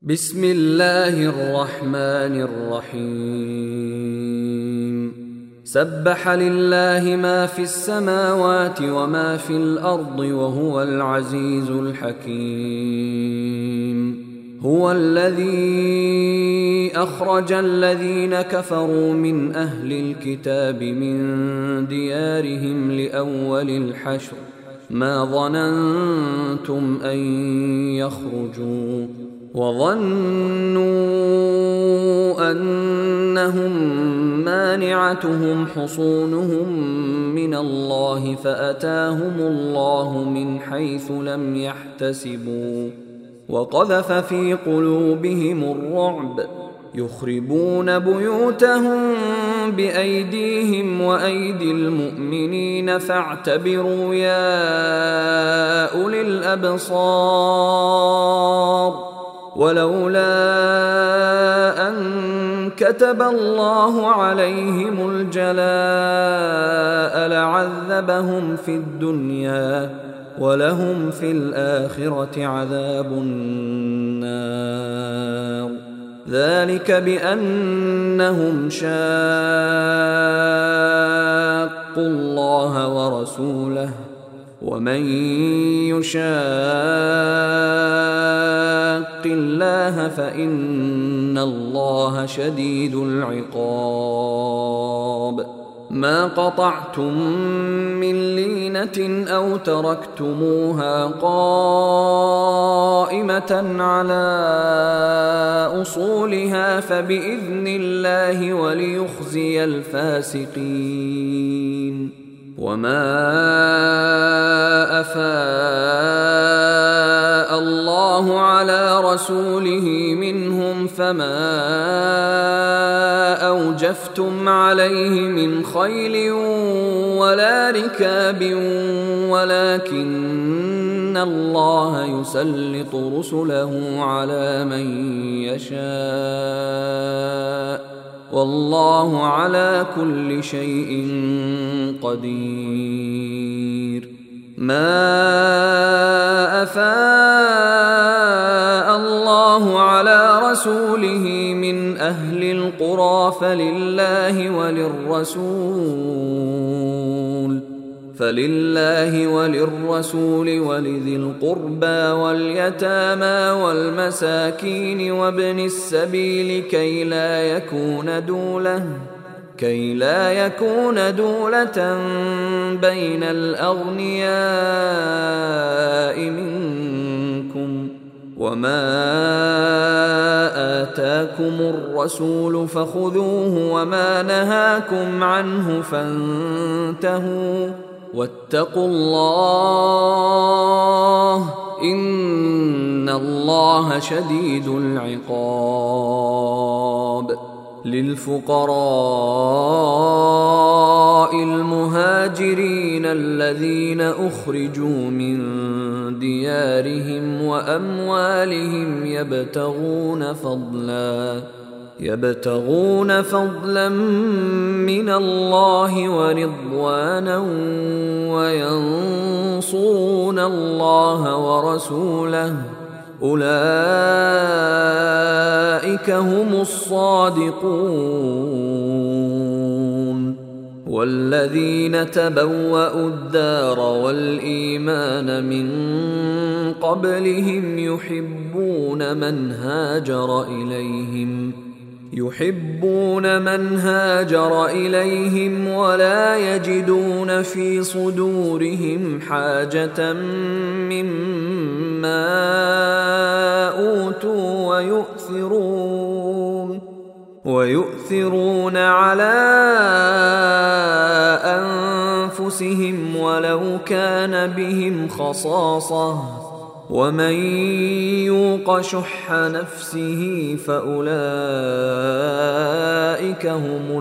بسم الله الرحمن الرحيم سبح لله ما في السماوات وما في الأرض وهو العزيز الحكيم هو الذي أخرج الذين كفروا من أهل الكتاب من ديارهم لأول الحشر ما ظننتم أن يخرجوا وظنوا أنهم مانعتهم حصونهم من الله فأتاهم الله من حيث لم يحتسبوا وقذف في قلوبهم الرعب يخربون بيوتهم بأيديهم وأيدي المؤمنين فاعتبروا يا أولي الأبصار ولولا أن كتب الله عليهم الجلاء لعذبهم في الدنيا ولهم في الآخرة عذاب النار ذلك بأنهم شاقوا الله ورسوله ومن يشاق الله فإن الله شديد العقاب ما قطعتم من لينة أو تركتموها قائمة على أصولها فبإذن الله وليخزي الفاسقين وما أفاء الله على رسوله منهم فما أوجفتم عليه من خيل ولا ركاب ولكن الله يسلط رسله على من يشاء والله على كل شيء قدير ما أفاء الله على رسوله من أهل القرى فلله وللرسول ولذي القربى واليتامى والمساكين وابن السبيل كي لا يكون دولة بين الأغنياء منكم وما آتاكم الرسول فخذوه وما نهاكم عنه فانتهوا واتقوا الله إن الله شديد العقاب للفقراء المهاجرين الذين أخرجوا من ديارهم وأموالهم يبتغون فضلا من الله ورضوانا وينصرون الله ورسوله أولئك هم الصادقون والذين تبوأوا الدار والإيمان من قبلهم يحبون من هاجر إليهم ولا يجدون في صدورهم حاجة مما أوتوا ويؤثرون على أنفسهم ولو كان بهم خصاصة ومن يوق شح نفسه فأولئك هم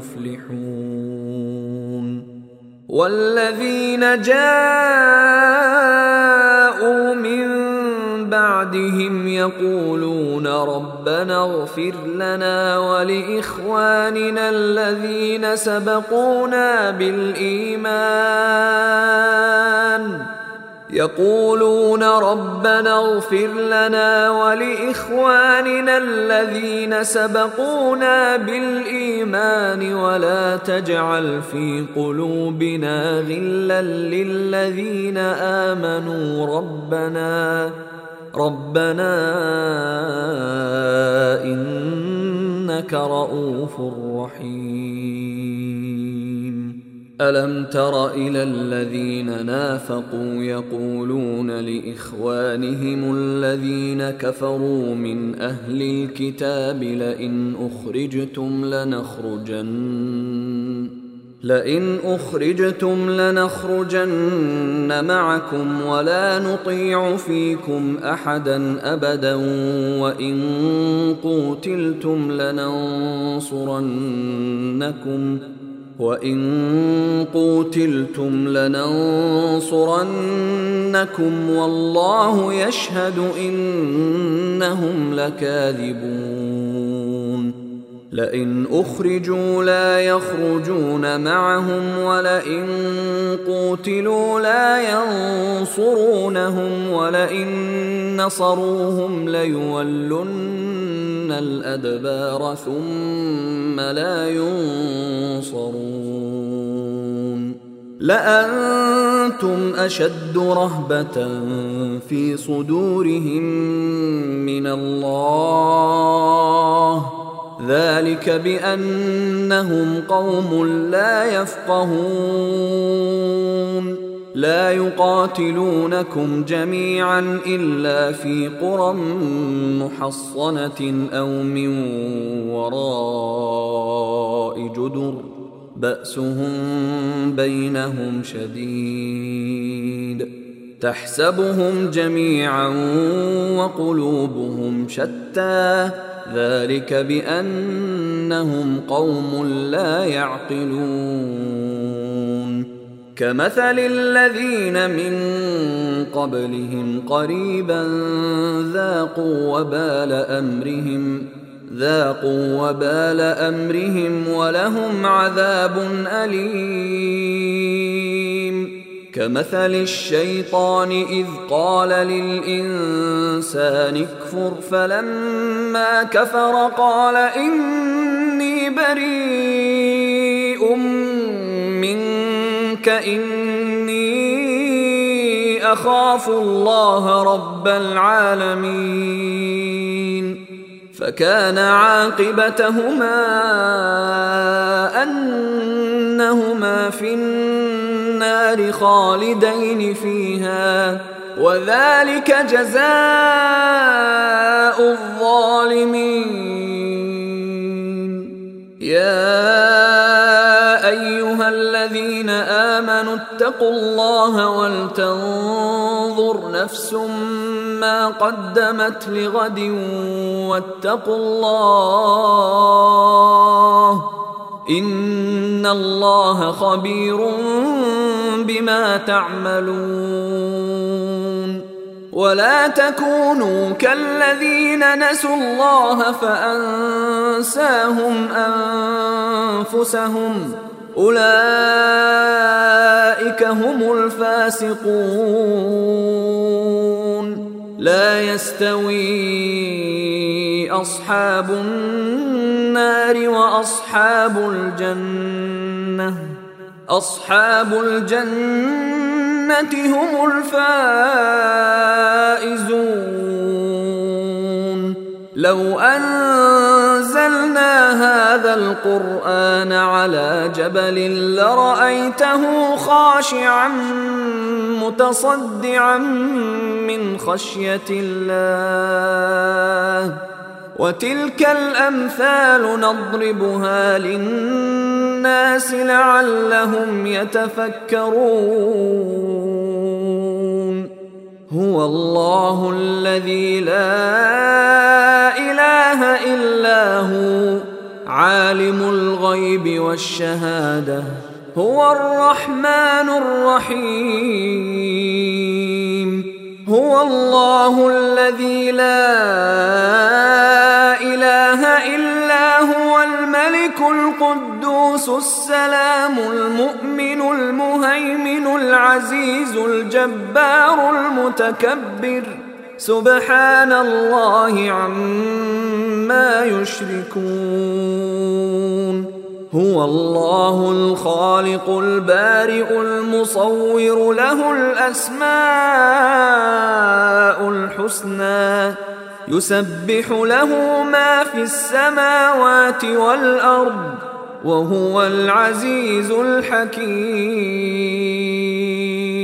المفلحون والذين جاءوا من بعدهم يقولون ربنا اغفر لنا ولإخواننا الذين سبقونا بالإيمان يقولون ربنا اغفر لنا ولإخواننا الذين سبقونا بالإيمان ولا تجعل في قلوبنا غلا للذين آمنوا ربنا إنك رؤوف رحيم. ألم تر إلى الذين نافقوا يقولون لإخوانهم الذين كفروا من أهل الكتاب لئن أخرجتم لنخرجن معكم ولا نطيع فيكم أحدا أبدا وإن قوتلتم لننصرنكم والله يشهد إنهم لكاذبون. لئن أخرجوا لا يخرجون معهم ولئن قوتلوا لا ينصرونهم ولئن نصروهم ليولن الأدبار ثم لا ينصرون. لأنتم أشد رهبة في صدورهم من الله ذلك بأنهم قوم لا يفقهون. لا يقاتلونكم جميعا إلا في قرى محصنة أو من وراء جدر بأسهم بينهم شديد تحسبهم جميعا وقلوبهم شتى ذلك بأنهم قوم لا يعقلون. كمثل الذين من قبلهم قريبا ذاقوا وبال أمرهم ولهم عذاب أليم. كمثل الشيطان إذ قال للإنسان اكفر فلما كفر قال إني بريء منك إني أخاف الله رب العالمين. فكان عاقبتهما أنهما في النار خالدين فيها وذلك جزاء الظالمين. يا أيها الذين آمنوا اتقوا الله ولتنظر نفس ما قدمت لغد واتقوا الله إن الله خبير بما تعملون. ولا تكونوا كالذين نسوا الله فأنساهم أنفسهم أولئك هم الفاسقون. لا يستوي أصحاب النار وأصحاب الجنة هم الفائزون. لو أنزلنا هذا القرآن على جبل لرأيته خاشعا متصدعا من خشية الله. وتلك الأمثال نضربها للناس لعلهم يتفكرون. هو الله الذي لا إله إلا هو عالم الغيب والشهادة هو الرحمن الرحيم. هو الله الذي لا إله إلا هو الملك القدوس القدوس السلام المؤمن المهيمن العزيز الجبار المتكبر سبحان الله عما يشركون هو الله الخالق البارئ المصور له الأسماء الحسنى يسبح له ما في السماوات والأرض وهو العزيز الحكيم